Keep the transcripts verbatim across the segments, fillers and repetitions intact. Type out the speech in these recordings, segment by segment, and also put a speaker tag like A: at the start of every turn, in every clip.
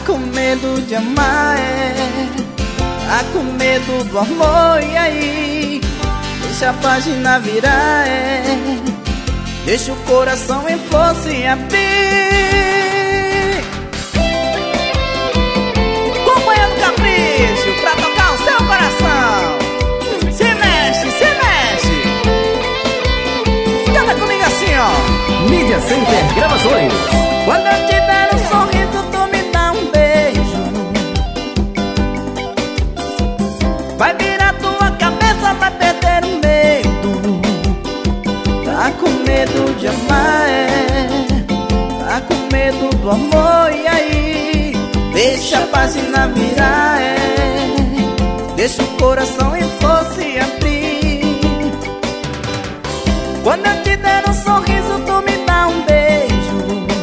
A: com medo de amar, é. Tá com medo do amor, e aí? Deixa a página virar, é. Deixa o coração em flor se abrir. Acompanhando o capricho pra tocar o seu coração. Se mexe, se mexe. Canta comigo assim, ó.
B: Mídia Center Gravações.
A: Quando eu te der um sorriso, tu me dá um beijo. Vai virar tua cabeça, vai perder o medo. Tá com medo de amar, é. Tá com medo do amor, e aí? Deixa a página virar, é. Deixa o coração em flor se abrir. Quando eu te der um sorriso, tu me dá um beijo.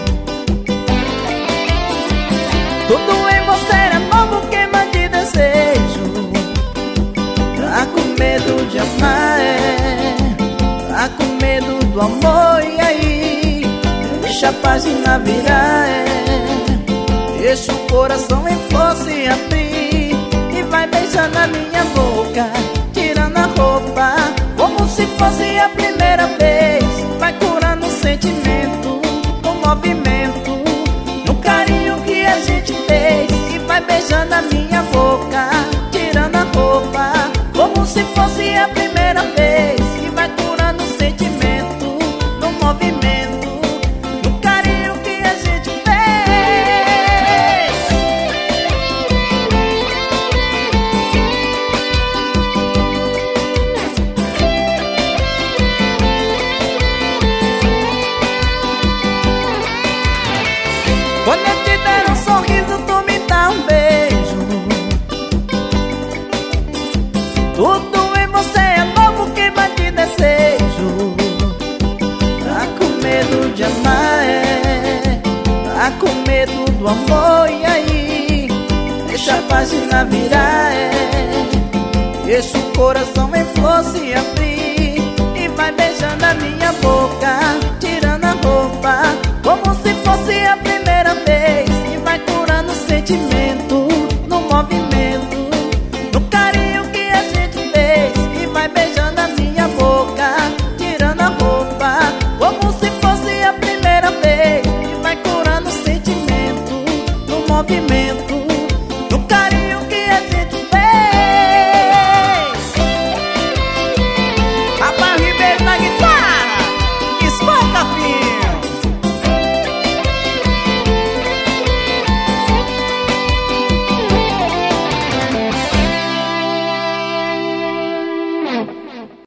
A: Tudo em você é novo, queima de desejo. Tá com medo de amar, é. Tá com medo do amor, e aí? Deixa a página virar, é. Deixa o coração em flor se abrir. E vai beijando a minha boca, tirando a roupa, como se fosse a primeira vez. Vai curando o sentimento, o movimento, no carinho que a gente fez. E vai beijando a minha boca, tirando a roupa, como se fosse a primeira vez. E vai curando o sentimento, no movimento, no carinho que a gente fez. Quando eu te der um sorriso, tu me dá um beijo. Tudo em você é novo, queima de desejo. Tá com medo de amar, é. Tá com medo do amor, e aí? Deixa a página virar, é. Deixa o coração em flor se abrir. E vai beijando a minha boca, tirando a roupa, como se fosse a primeira vez. E vai curando o sentimento, no movimento, no carinho que a gente fez. E vai beijando a minha boca, tirando a roupa, como se fosse a primeira vez. E vai curando o sentimento, no movimento,